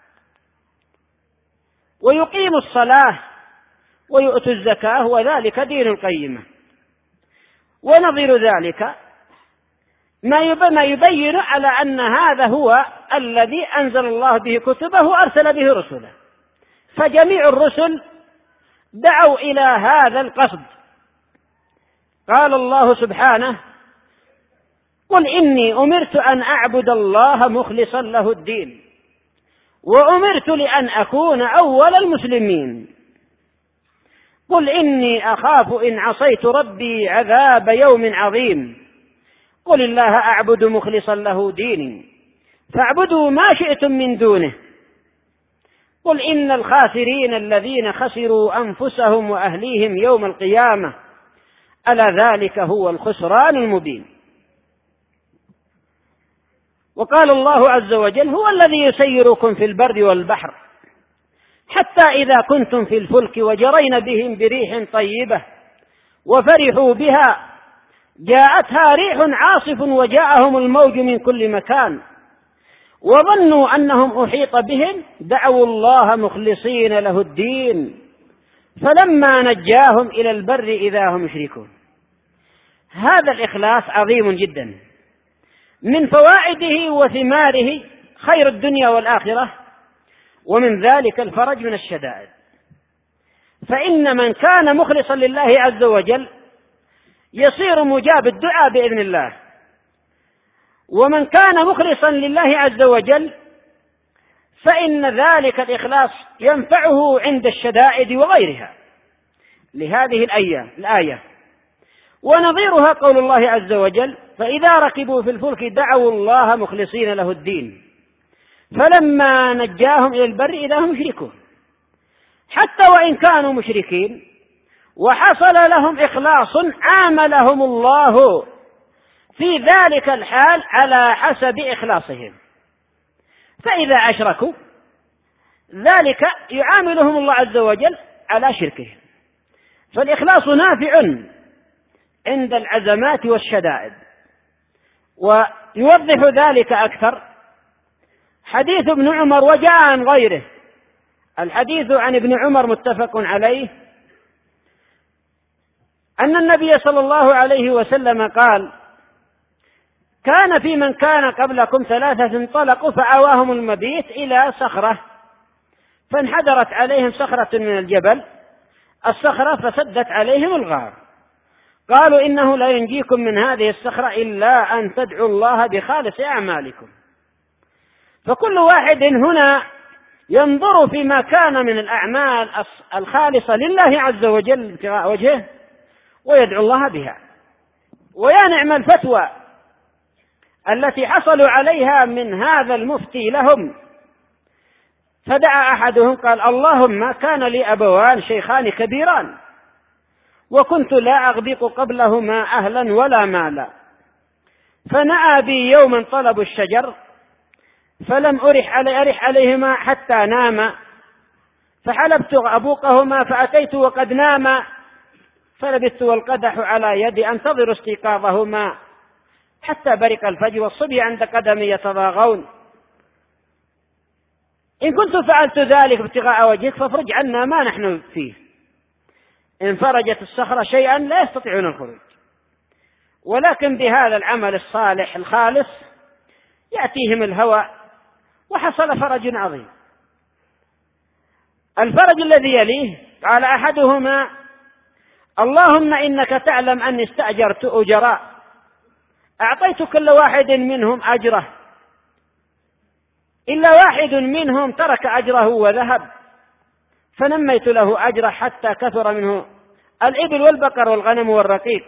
ويقيم الصلاة ويؤتوا الزكاة وذلك دين القيمة. ونظير ذلك ما يبين على أن هذا هو الذي أنزل الله به كتبه وأرسل به رسله، فجميع الرسل دعوا إلى هذا القصد. قال الله سبحانه: قل إني أمرت أن أعبد الله مخلصا له الدين وأمرت لأن أكون أول المسلمين. قل إني أخاف إن عصيت ربي عذاب يوم عظيم. قل الله أعبد مخلصا له ديني فاعبدوا ما شئتم من دونه. قل إن الخاسرين الذين خسروا أنفسهم وأهليهم يوم القيامة ألا ذلك هو الخسران المبين. وقال الله عز وجل: هو الذي يسيركم في البر والبحر حتى إذا كنتم في الفلك وجرين بهم بريح طيبة وفرحوا بها جاءتها ريح عاصف وجاءهم الموج من كل مكان وظنوا أنهم أحيط بهم دعوا الله مخلصين له الدين فلما نجاهم إلى البر إذا هم يشركون. هذا الإخلاص عظيم جدا، من فوائده وثماره خير الدنيا والآخرة، ومن ذلك الفرج من الشدائد. فإن من كان مخلصا لله عز وجل يصير مجاب الدعاء بإذن الله، ومن كان مخلصا لله عز وجل فإن ذلك الإخلاص ينفعه عند الشدائد وغيرها. لهذه الآية الآية ونظيرها قول الله عز وجل فإذا ركبوا في الفلك دعوا الله مخلصين له الدين فلما نجاهم إلى البر إذا هم يشركون. حتى وإن كانوا مشركين وحصل لهم إخلاص عاملهم الله في ذلك الحال على حسب إخلاصهم، فإذا أشركوا ذلك يعاملهم الله عز وجل على شركهم. فالإخلاص نافع عند العزمات والشدائد. ويوضح ذلك أكثر حديث ابن عمر وجاء عن غيره. الحديث عن ابن عمر متفق عليه أن النبي صلى الله عليه وسلم قال كان في من كان قبلكم ثلاثة انطلقوا فآواهم المبيت إلى صخرة فانحدرت عليهم صخرة من الجبل الصخرة فسدت عليهم الغار، قالوا إنه لا ينجيكم من هذه الصخرة إلا أن تدعوا الله بخالص أعمالكم. فكل واحد هنا ينظر فيما كان من الأعمال الخالصة لله عز وجل ابتغاء وجهه ويدعو الله بها. ويا نعم الفتوى التي حصلوا عليها من هذا المفتي لهم. فدعا أحدهم قال اللهم كان لي أبوان شيخان كبيران وكنت لا أغبق قبلهما أهلا ولا مالا، فنأى بي يوما طلب الشجر فلم أرح, علي أرح عليهما حتى ناما، فحلبت أبوقهما فأتيت وقد ناما، فلبثت والقدح على يدي أنتظر استيقاظهما حتى برق الفجر والصبي عند قدمي يتضاغون. إن كنت فعلت ذلك ابتغاء وجهك فافرج عنا ما نحن فيه. إن فرجت الصخرة شيئا لا يستطيعون الخروج، ولكن بهذا العمل الصالح الخالص يأتيهم الهوى وحصل فرج عظيم. الفرج الذي يليه قال أحدهما اللهم إنك تعلم أني استأجرت أجراء أعطيت كل واحد منهم أجره إلا واحد منهم ترك أجره وذهب، فنميت له أجره حتى كثر منه الإبل والبقر والغنم والرقيق،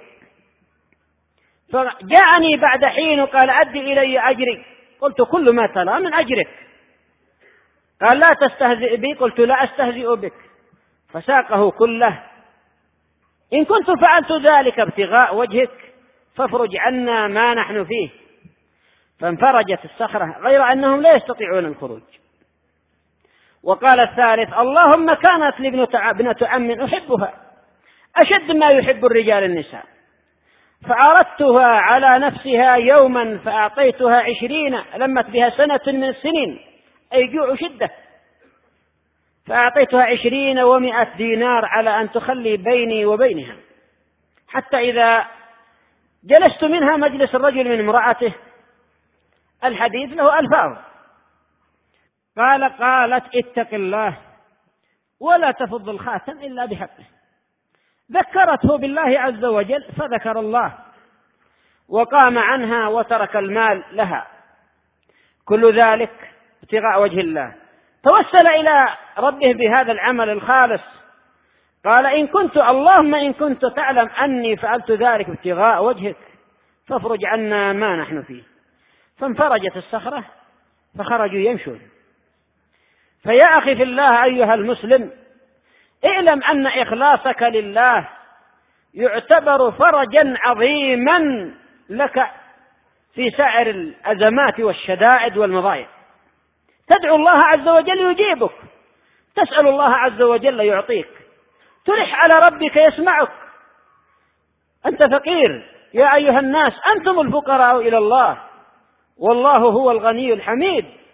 فجاءني بعد حين وقال أدي إلي أجري، قلت كل ما ترى من أجرك، قال لا تستهزئ بي، قلت لا أستهزئ بك، فساقه كله. إن كنت فعلت ذلك ابتغاء وجهك فافرج عنا ما نحن فيه. فانفرجت الصخرة غير أنهم لا يستطيعون الخروج. وقال الثالث اللهم كانت لي ابنة عم أحبها أشد ما يحب الرجال النساء، فأردتها على نفسها يوما فأعطيتها عشرين، لمت بها سنة من السنين أي جوع شدة، فأعطيتها عشرين ومائة دينار على أن تخلي بيني وبينها، حتى إذا جلست منها مجلس الرجل من امرأته. الحديث له ألفاظ. قال قالت اتق الله ولا تفض الخاتم إلا بحقه، ذكرته بالله عز وجل فذكر الله وقام عنها وترك المال لها، كل ذلك ابتغاء وجه الله. توسل إلى ربه بهذا العمل الخالص، قال إن كنت اللهم إن كنت تعلم أني فعلت ذلك ابتغاء وجهك فافرج عنا ما نحن فيه. فانفرجت الصخرة فخرجوا يمشون. فيا أخي في الله أيها المسلم، اعلم أن إخلاصك لله يعتبر فرجا عظيما لك في سائر الأزمات والشدائد والمضايق. تدعو الله عز وجل يجيبك، تسأل الله عز وجل يعطيك، تلح على ربك يسمعك. أنت فقير، يا أيها الناس أنتم الفقراء إلى الله والله هو الغني الحميد،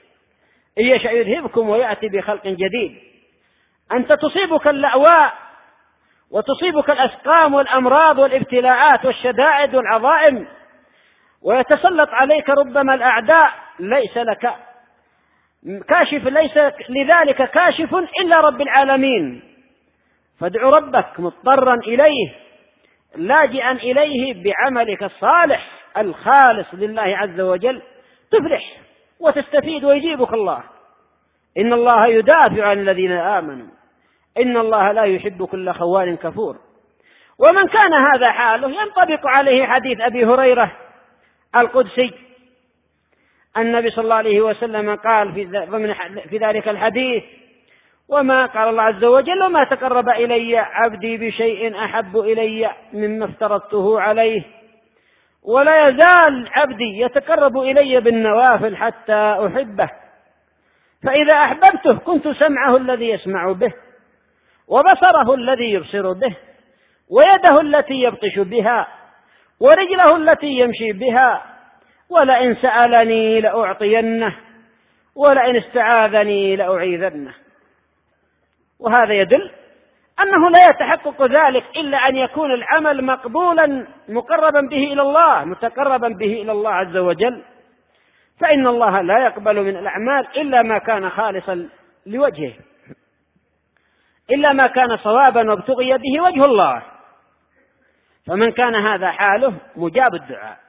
إن يشأ يذهبكم ويأتي بخلق جديد. أنت تصيبك اللأواء وتصيبك الأسقام والأمراض والابتلاءات والشدائد والعظائم، ويتسلط عليك ربما الأعداء، ليس لك كاشف، ليس لذلك كاشف إلا رب العالمين. فادع ربك مضطرا إليه لاجئا إليه بعملك الصالح الخالص لله عز وجل، تفلح وتستفيد ويجيبك الله. إن الله يدافع عن الذين آمنوا إن الله لا يحب كل خوان كفور. ومن كان هذا حاله ينطبق عليه حديث أبي هريرة القدسي. النبي صلى الله عليه وسلم قال في ذلك الحديث: وما قال الله عز وجل: وما تقرب إلي عبدي بشيء أحب إلي مما افترضته عليه، ولا يزال عبدي يتقرب إلي بالنوافل حتى أحبه، فإذا أحببته كنت سمعه الذي يسمع به، وبصره الذي يبصر به، ويده التي يبطش بها، ورجله التي يمشي بها، ولئن سألني لأعطينه، ولئن استعاذني لأعيذنه. وهذا يدل أنه لا يتحقق ذلك إلا أن يكون العمل مقبولا مقربا به إلى الله، متقربا به إلى الله عز وجل، فإن الله لا يقبل من الأعمال إلا ما كان خالصا لوجهه، إلا ما كان صوابا وابتغي به وجه الله. فمن كان هذا حاله مجاب الدعاء.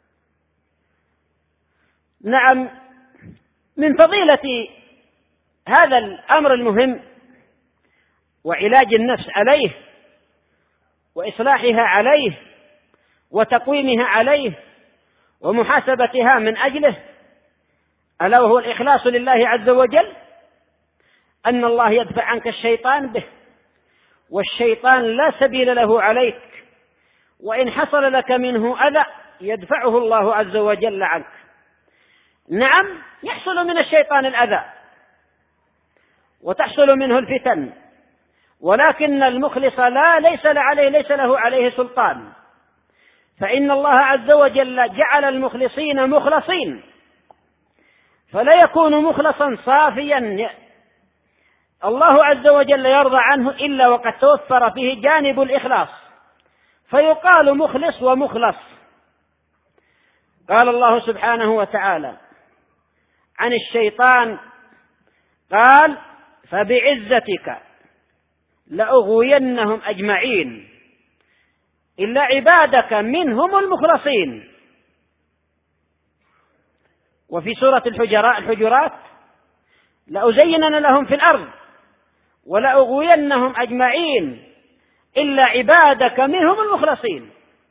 نعم، من فضيلة هذا الأمر المهم وعلاج النفس عليه وإصلاحها عليه وتقويمها عليه ومحاسبتها من أجله، ألا وهو الإخلاص لله عز وجل، أن الله يدفع عنك الشيطان به، والشيطان لا سبيل له عليك، وإن حصل لك منه أذى يدفعه الله عز وجل عنك. نعم، يحصل من الشيطان الأذى وتحصل منه الفتن، ولكن المخلص لا ليس عليه ليس له عليه سلطان، فإن الله عز وجل جعل المخلصين مخلصين، فلا يكون مخلصا صافيا الله عز وجل يرضى عنه إلا وقد توفر فيه جانب الإخلاص، فيقال مخلص ومخلص. قال الله سبحانه وتعالى عن الشيطان: قال: فبعزتك لأغوينهم أجمعين إلا عبادك منهم المخلصين. وفي سورة الحجرات: لأزينن لهم في الأرض ولأغوينهم أجمعين إلا عبادك منهم المخلصين.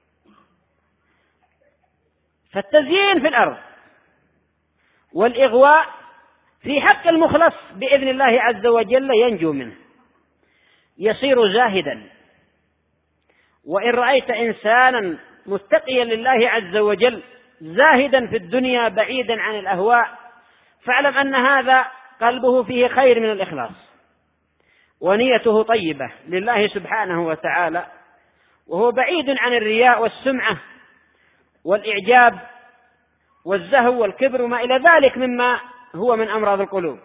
فالتزيين في الأرض والإغواء في حق المخلص بإذن الله عز وجل ينجو منه، يصير زاهدا. وإن رأيت إنسانا متقيا لله عز وجل زاهدا في الدنيا بعيدا عن الأهواء، فاعلم أن هذا قلبه فيه خير من الإخلاص، ونيته طيبة لله سبحانه وتعالى، وهو بعيد عن الرياء والسمعة والإعجاب والزهو والكبر وما إلى ذلك مما هو من أمراض القلوب.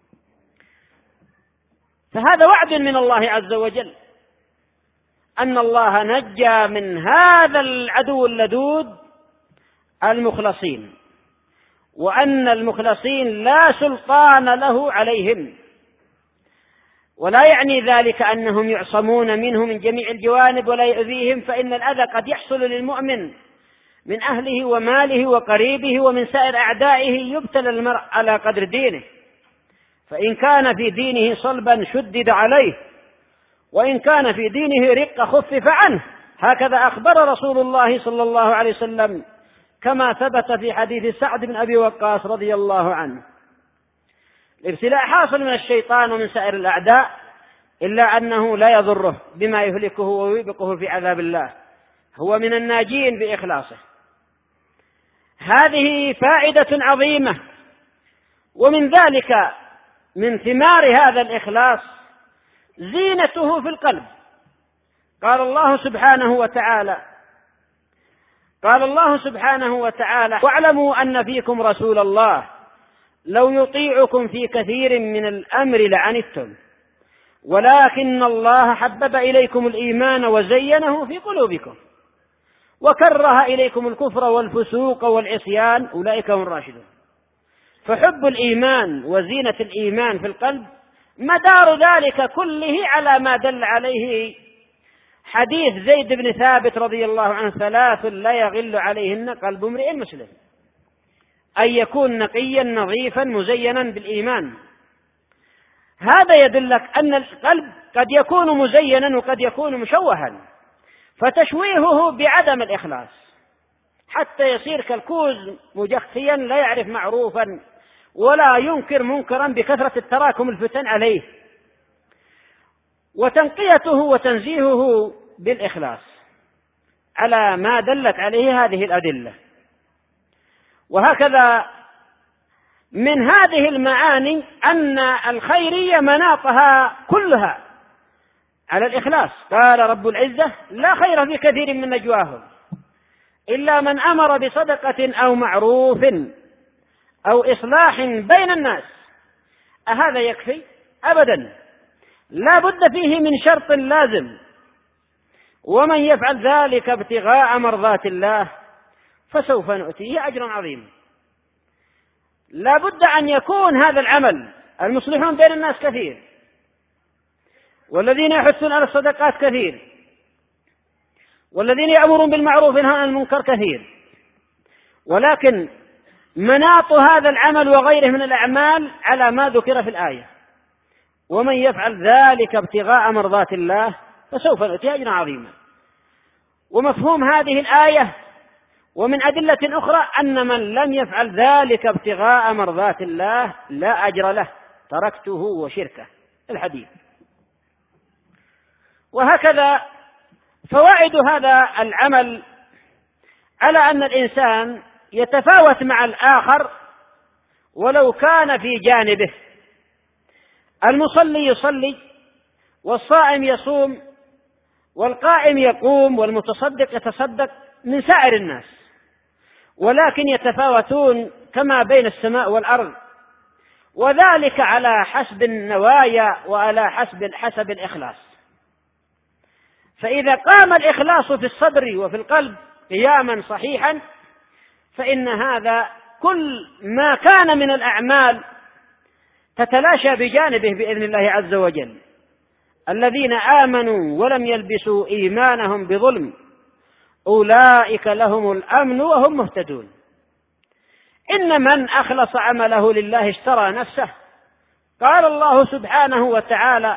فهذا وعد من الله عز وجل أن الله نجى من هذا العدو اللدود المخلصين، وأن المخلصين لا سلطان له عليهم. ولا يعني ذلك أنهم يعصمون منه من جميع الجوانب ولا يؤذيهم، فإن الأذى قد يحصل للمؤمن من أهله وماله وقريبه ومن سائر أعدائه. يبتلى المرء على قدر دينه، فإن كان في دينه صلبا شدد عليه، وإن كان في دينه رق خفف عنه. هكذا أخبر رسول الله صلى الله عليه وسلم كما ثبت في حديث سعد بن أبي وقاص رضي الله عنه. الابتلاء حاصل من الشيطان ومن سائر الأعداء، إلا أنه لا يضره بما يهلكه ويوبقه في عذاب الله، هو من الناجين بإخلاصه. هذه فائدة عظيمة، ومن ذلك من ثمار هذا الإخلاص زينته في القلب. قال الله سبحانه وتعالى قال الله سبحانه وتعالى: واعلموا أن فيكم رسول الله لو يطيعكم في كثير من الأمر لعنتم ولكن الله حبب إليكم الإيمان وزينه في قلوبكم وكره إليكم الكفر والفسوق والعصيان أولئك هم الراشدون. فحب الإيمان وزينة الإيمان في القلب مدار ذلك كله على ما دل عليه حديث زيد بن ثابت رضي الله عنه: ثلاث لا يغل عليهن قلب امرئ مسلم، أن يكون نقيا نظيفا مزينا بالإيمان. هذا يدلك أن القلب قد يكون مزينا وقد يكون مشوها، فتشويهه بعدم الإخلاص حتى يصير كالكوز مجخيا لا يعرف معروفا ولا ينكر منكرا بكثرة التراكم الفتن عليه، وتنقيته وتنزيهه بالإخلاص على ما دلت عليه هذه الأدلة. وهكذا من هذه المعاني أن الخيرية مناطها كلها على الإخلاص. قال رب العزة: لا خير في كثير من نجواهم إلا من أمر بصدقة أو معروف أو إصلاح بين الناس. أهذا يكفي؟ أبدا، لا بد فيه من شرط لازم: ومن يفعل ذلك ابتغاء مرضات الله فسوف نؤتيه أجرا عظيما. لا بد أن يكون هذا العمل. المصلحون بين الناس كثير، والذين يحثون على الصدقات كثير، والذين يأمرون بالمعروف وينهون عن المنكر كثير، ولكن مناط هذا العمل وغيره من الأعمال على ما ذكر في الآية: ومن يفعل ذلك ابتغاء مرضات الله فسوف نؤتيه أجرا عظيما. ومفهوم هذه الآية ومن أدلة أخرى أن من لم يفعل ذلك ابتغاء مرضات الله لا أجر له، تركته وشركه، الحديث. وهكذا فوائد هذا العمل على أن الإنسان يتفاوت مع الآخر ولو كان في جانبه. المصلي يصلي، والصائم يصوم، والقائم يقوم، والمتصدق يتصدق من سائر الناس، ولكن يتفاوتون كما بين السماء والأرض، وذلك على حسب النوايا وعلى حسب حسب الإخلاص. فإذا قام الإخلاص في الصدر وفي القلب قياما صحيحا فإن هذا كل ما كان من الأعمال تتلاشى بجانبه بإذن الله عز وجل. الذين آمنوا ولم يلبسوا إيمانهم بظلم أولئك لهم الأمن وهم مهتدون. إن من أخلص عمله لله اشترى نفسه. قال الله سبحانه وتعالى: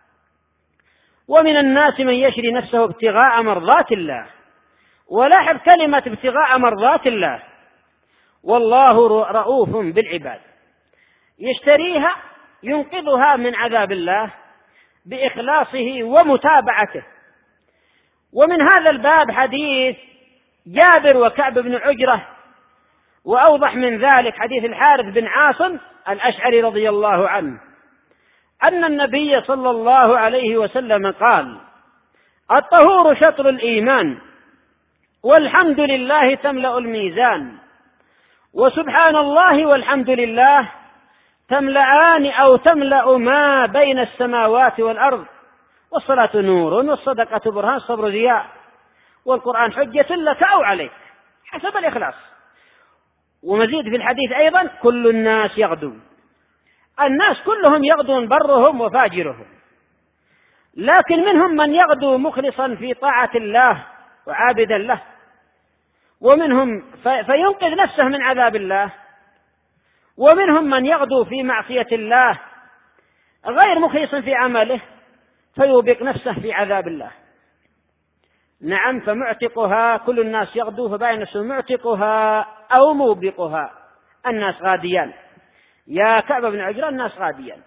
ومن الناس من يشري نفسه ابتغاء مرضات الله. ولاحظ كلمة ابتغاء مرضات الله، والله رؤوف بالعباد. يشتريها ينقذها من عذاب الله بإخلاصه ومتابعته. ومن هذا الباب حديث جابر وكعب بن عجرة، وأوضح من ذلك حديث الحارث بن عاصم الأشعري رضي الله عنه أن النبي صلى الله عليه وسلم قال: الطهور شطر الإيمان، والحمد لله تملأ الميزان، وسبحان الله والحمد لله تملأان أو تملأ ما بين السماوات والأرض، والصلاة نور، والصدقة برهان، الصبر ضياء، والقرآن حجة لك أو عليك، حسب الإخلاص. ومزيد في الحديث أيضا: كل الناس يغدو. الناس كلهم يغدون، برهم وفاجرهم، لكن منهم من يغدو مخلصا في طاعة الله وعابدا له، ومنهم فينقذ نفسه من عذاب الله، ومنهم من يغدو في معصية الله غير مخلص في عمله فيوبق نفسه في عذاب الله. نعم، فمعتقها كل الناس يغدو، فبين نفسه معتقها أو موبقها. الناس غاديان، يا كعب بن عجرة الناس غاديان.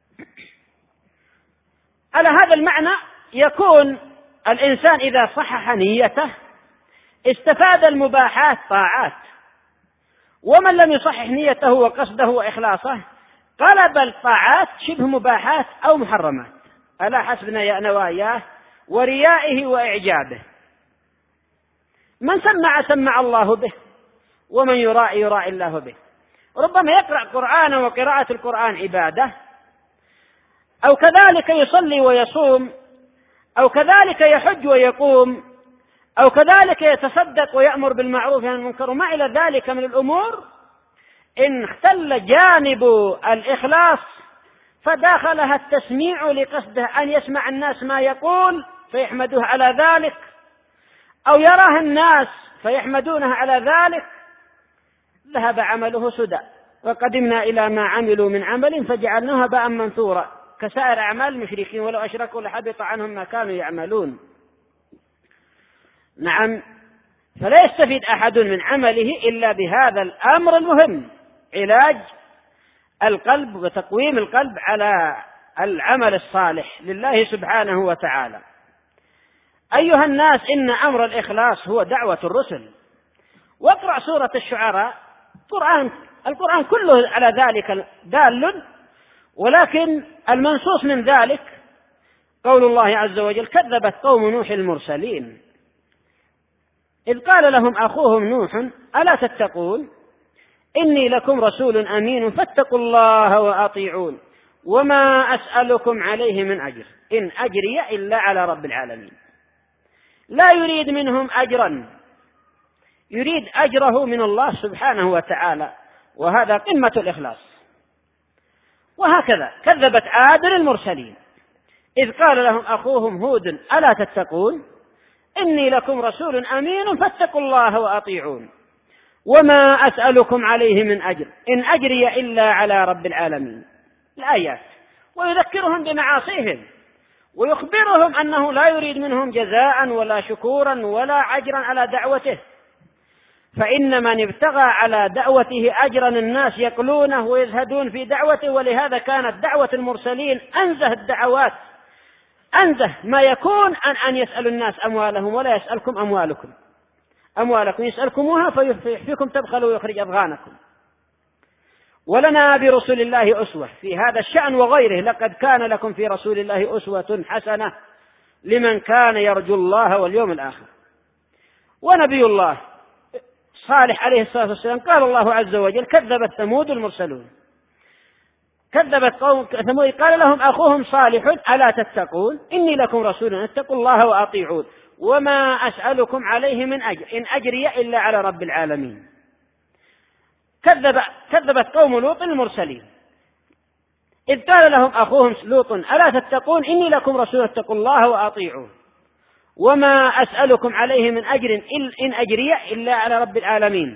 على هذا المعنى يكون الإنسان إذا صحح نيته استفاد المباحات طاعات، ومن لم يصحح نيته وقصده وإخلاصه قلب الطاعات شبه مباحات أو محرمات على حسب نواياه وريائه وإعجابه. من سمع سمع الله به، ومن يراعي يراعي الله به. ربما يقرأ قرآنا وقراءة القرآن عبادة، أو كذلك يصلي ويصوم، أو كذلك يحج ويقوم، أو كذلك يتصدق ويأمر بالمعروف وينهى عن المنكر وما إلى ذلك من الأمور، إن اختل جانب الإخلاص فداخلها التسميع لقصده أن يسمع الناس ما يقول فيحمدوه على ذلك، أو يراه الناس فيحمدونه على ذلك، ذهب عمله سدى، وقدمنا إلى ما عملوا من عمل فجعلناه هباء منثورا كسائر أعمال المشركين ولو أشركوا لحبط عنهم ما كانوا يعملون. نعم، فلا يستفيد أحد من عمله إلا بهذا الأمر المهم، علاج القلب وتقويم القلب على العمل الصالح لله سبحانه وتعالى. أيها الناس، إن أمر الإخلاص هو دعوة الرسل. واقرأ سورة الشعراء، القرآن, القرآن كله على ذلك دال، ولكن المنصوص من ذلك قول الله عز وجل: كذبت قوم نوح المرسلين إذ قال لهم أخوهم نوح ألا تتقون إني لكم رسول أمين فاتقوا الله وأطيعون وما أسألكم عليه من أجر إن أجري إلا على رب العالمين. لا يريد منهم أجرا، يريد أجره من الله سبحانه وتعالى، وهذا قمة الإخلاص. وهكذا كذبت عاد المرسلين إذ قال لهم أخوهم هود ألا تتقون إني لكم رسول أمين فاتقوا الله وأطيعون وما أسألكم عليه من أجر إن أجري إلا على رب العالمين. الآيات، ويذكرهم بمعاصيهم ويخبرهم أنه لا يريد منهم جزاء ولا شكورا ولا عجرا على دعوته، فإن من ابتغى على دعوته أجرا الناس يقلونه ويزهدون في دعوته. ولهذا كانت دعوة المرسلين أنزه الدعوات، أنزه ما يكون عن أن يسأل الناس أموالهم ولا يسألكم أموالكم أموالكم يسألكموها فيحفيكم تبخلوا ويخرج أضغانكم. ولنا برسول الله أسوة في هذا الشأن وغيره، لقد كان لكم في رسول الله أسوة حسنة لمن كان يرجو الله واليوم الآخر. ونبي الله صالح عليه الصلاة والسلام قال الله عز وجل: كذبت ثمود المرسلون كذبت قوم ثمود قال لهم أخوهم صالح ألا تتقون إني لكم رسول اتقوا الله وأطيعون وما أسألكم عليه من أجر إن أجري إلا على رب العالمين. كذب كذبت قوم لوط المرسلين إذ قال لهم أخوهم لوط ألا تتقون إني لكم رسول اتقوا الله وأطيعون وما أسألكم عليه من أجر إن أجري إلا على رب العالمين.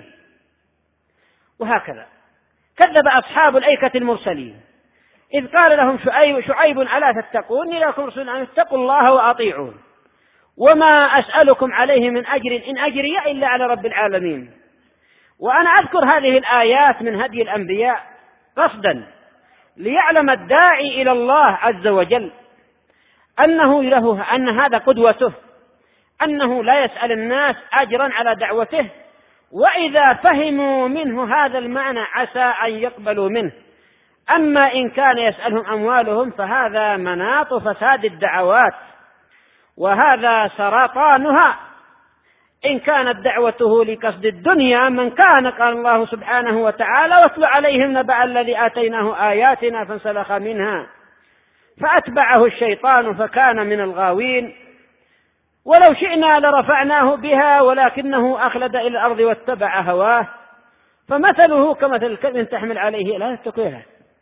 وهكذا كذب أصحاب الأيكة المرسلين إذ قال لهم شعيب, شعيب ألا تتقون إني لكم رسول أن اتقوا الله وأطيعون وما أسألكم عليه من أجر إن أجري إلا على رب العالمين. وأنا أذكر هذه الآيات من هدي الأنبياء قصدا ليعلم الداعي إلى الله عز وجل أنه له أن هذا قدوته، أنه لا يسأل الناس أجرا على دعوته، وإذا فهموا منه هذا المعنى عسى أن يقبلوا منه. أما إن كان يسألهم أموالهم فهذا مناط فساد الدعوات وهذا سرطانها. إن كانت دعوته لقصد الدنيا من كان قال الله سبحانه وتعالى: واتل عليهم نبأ الذي آتيناه آياتنا فانسلخ منها فأتبعه الشيطان فكان من الغاوين ولو شئنا لرفعناه بها ولكنه أخلد إلى الأرض واتبع هواه فمثله كمثل الكلب تحمل عليه لا تكويها.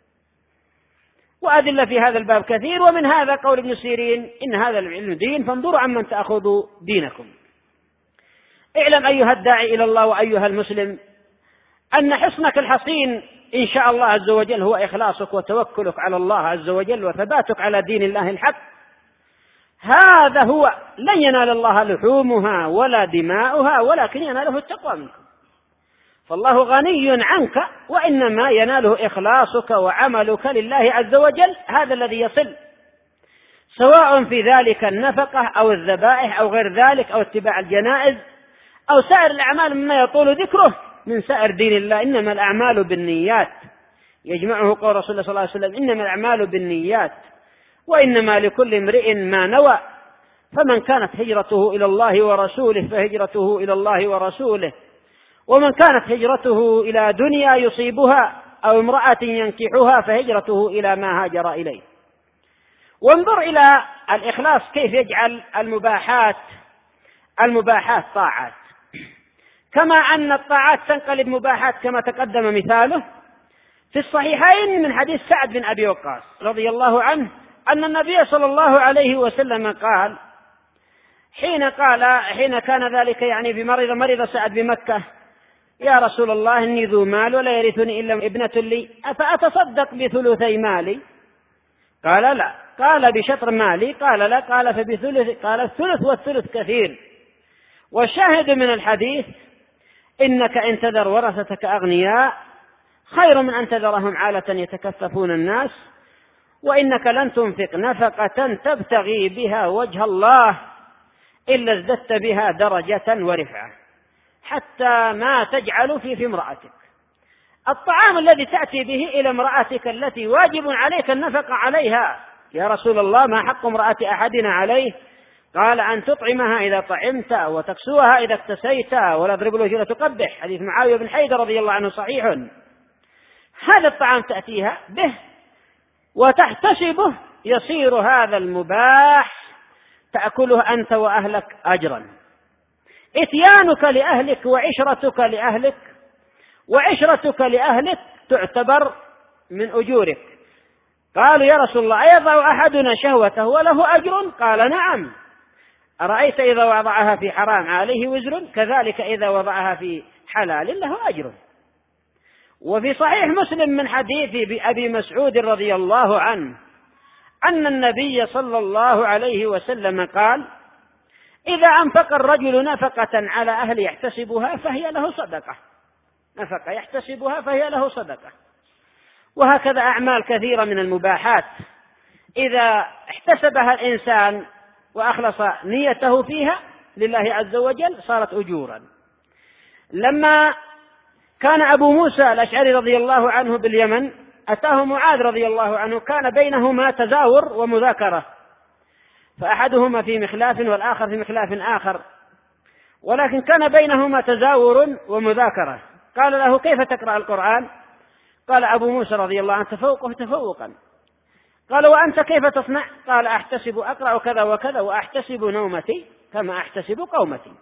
وأدلة في هذا الباب كثير، ومن هذا قول ابن سيرين: إن هذا العلم دين فانظروا عمن تأخذوا دينكم. اعلم أيها الداعي إلى الله وأيها المسلم أن حصنك الحصين إن شاء الله عز وجل هو إخلاصك وتوكلك على الله عز وجل وثباتك على دين الله الحق. هذا هو، لن ينال الله لحومها ولا دماؤها ولكن يناله التقوى منكم. فالله غني عنك، وإنما يناله إخلاصك وعملك لله عز وجل، هذا الذي يصل، سواء في ذلك النفقة أو الذبائح أو غير ذلك أو اتباع الجنائز أو سائر الأعمال مما يطول ذكره من سائر دين الله. إنما الأعمال بالنيات، يجمعه قول رسول الله صلى الله عليه وسلم: إنما الأعمال بالنيات وإنما لكل امرئ ما نوى. فمن كانت هجرته إلى الله ورسوله فهجرته إلى الله ورسوله، ومن كانت هجرته إلى دنيا يصيبها أو امرأة ينكحها فهجرته إلى ما هاجر إليه. وانظر إلى الإخلاص كيف يجعل المباحات المباحات طاعات، كما أن الطاعات تنقلب مباحات كما تقدم مثاله في الصحيحين من حديث سعد بن أبي وقاص رضي الله عنه أن النبي صلى الله عليه وسلم قال حين قال حين كان ذلك يعني بمرض مرض سعد بمكة: يا رسول الله إني ذو مال ولا يرثني إلا ابنة لي، أفأتصدق بثلثي مالي؟ قال لا. قال بشطر مالي؟ قال لا. قال فبثلث؟ قال الثلث والثلث كثير. والشاهد من الحديث: إنك إن تذر ورثتك أغنياء خير من أن تذرهم عالة يتكففون الناس، وإنك لن تنفق نفقة تبتغي بها وجه الله إلا ازددت بها درجة ورفعة حتى ما تجعل في في امرأتك. الطعام الذي تأتي به إلى امرأتك التي واجب عليك النفقة عليها، يا رسول الله ما حق امرأة أحدنا عليه؟ قال: أن تطعمها إذا طعمت وتكسوها إذا اكتسيت ولا تضرب الوجه تقبح. حديث معاوية بن حيدر رضي الله عنه صحيح. هذا الطعام تأتيها به وتحتسبه، يصير هذا المباح تأكله أنت وأهلك أجرا. إتيانك لأهلك وعشرتك لأهلك وعشرتك لأهلك تعتبر من أجورك. قالوا: يا رسول الله أيضع أحدنا شهوته وله أجر؟ قال: نعم. أرأيت إذا وضعها في حرام عليه وزر، كذلك إذا وضعها في حلال له أجر. وفي صحيح مسلم من حديث أبي مسعود رضي الله عنه أن النبي صلى الله عليه وسلم قال: إذا أنفق الرجل نفقة على أهل يحتسبها فهي له صدقة. نفقة يحتسبها فهي له صدقة. وهكذا أعمال كثيرة من المباحات إذا احتسبها الإنسان وأخلص نيته فيها لله عز وجل صارت أجورا. لما كان أبو موسى الأشعري رضي الله عنه باليمن أتاه معاذ رضي الله عنه، كان بينهما تزاور ومذاكرة، فأحدهما في مخلاف والآخر في مخلاف آخر، ولكن كان بينهما تزاور ومذاكرة. قال له: كيف تقرأ القرآن؟ قال أبو موسى رضي الله عنه: تفوقه تفوقا. قال: وأنت كيف تصنع؟ قال: أحتسب أقرأ كذا وكذا وأحتسب نومتي كما أحتسب قومتي،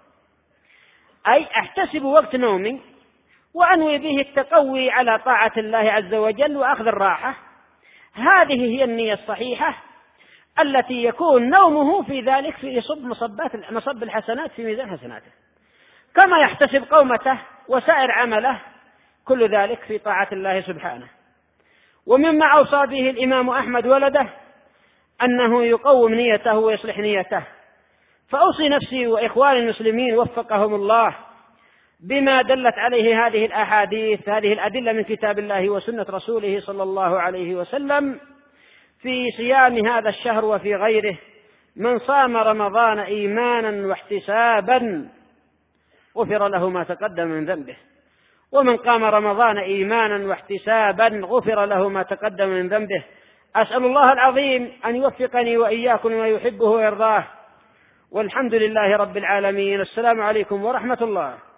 أي أحتسب وقت نومي وأنوي به التقوي على طاعة الله عز وجل وأخذ الراحة. هذه هي النية الصحيحة التي يكون نومه في ذلك في يصب مصبات مصب الحسنات في ميزان حسناته، كما يحتسب قومته وسائر عمله، كل ذلك في طاعة الله سبحانه. ومما أوصى به الإمام أحمد ولده أنه يقوم نيته ويصلح نيته. فأوصي نفسي وإخواني المسلمين وفقهم الله بما دلت عليه هذه الأحاديث، هذه الأدلة من كتاب الله وسنة رسوله صلى الله عليه وسلم في صيام هذا الشهر وفي غيره. من صام رمضان إيمانا واحتسابا غفر له ما تقدم من ذنبه، ومن قام رمضان إيمانا واحتسابا غفر له ما تقدم من ذنبه. أسأل الله العظيم أن يوفقني وإياكم لما يحبه ويرضاه، والحمد لله رب العالمين. السلام عليكم ورحمة الله.